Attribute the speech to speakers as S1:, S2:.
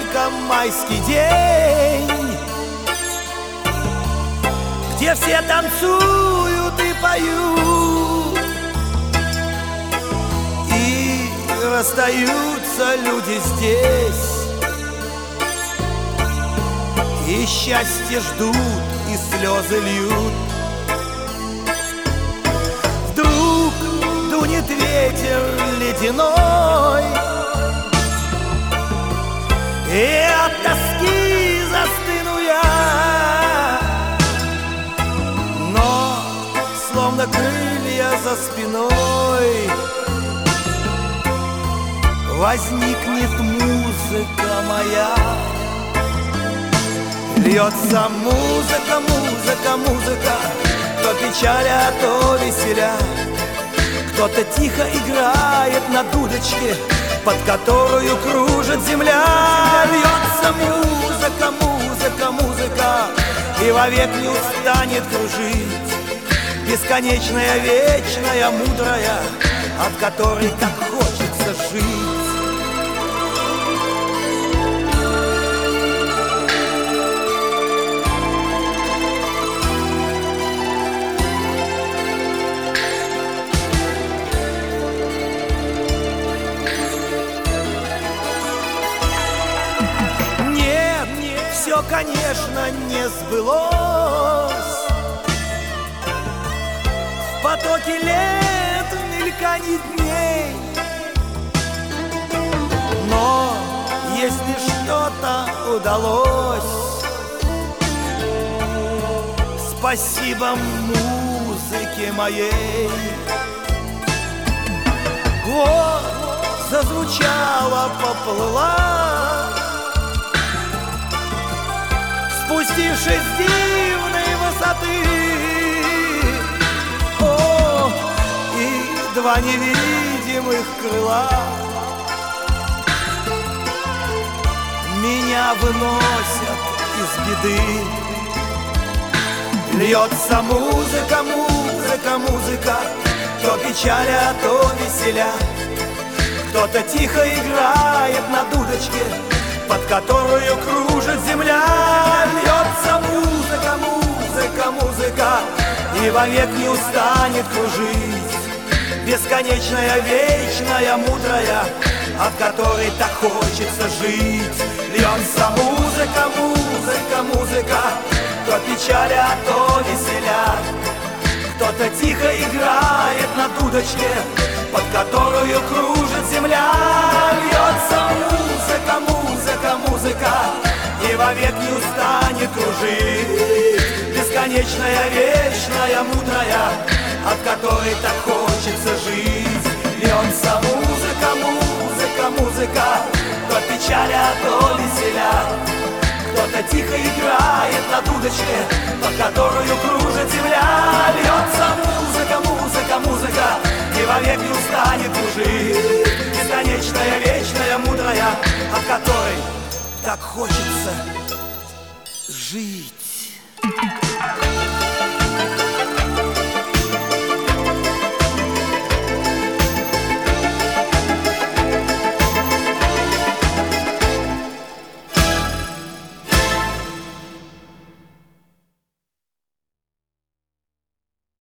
S1: только майский день, где все танцуют и поют, и расстаются люди здесь, и счастье ждут, и слезы льют. Вдруг дунет ветер ледяной, и от тоски застыну я, но словно крылья за спиной возникнет музыка моя. Льется музыка, музыка, музыка, то печаля, то веселя. Кто-то тихо играет на дудочке, под которую кружит земля. Льется музыка, музыка, музыка, и вовек не устанет кружить. Бесконечная, вечная, мудрая, от которой так хочется жить. Все, конечно, не сбылось. В потоке лет, в мельканье дней. Но если что-то удалось, спасибо музыке моей. Вот зазвучала, поплыла, спустившись с дивной высоты. О, и два невидимых крыла меня выносят из беды. Льется музыка, музыка, музыка, то печаля, то веселя. Кто-то тихо играет на дудочке, под которую кружит земля. Льется музыка, музыка, музыка, и вовек не устанет кружить. Бесконечная, вечная, мудрая, от которой так хочется жить. Льется музыка, музыка, музыка, то печаля, то веселя. Кто-то тихо играет на дудочке, под которую кружит земля. Льется музыка, музыка, музыка, и вовек не устанет кружить. Бесконечная, вечная, мудрая, от которой так хочется жить. Льется музыка, музыка, музыка, то печаля, то веселя. Кто-то тихо играет на дудочке, под которую кружит земля. Льется музыка, музыка, музыка, и вовек не устанет кружить. Бесконечная, вечная, мудрая, от которой так хочется жить.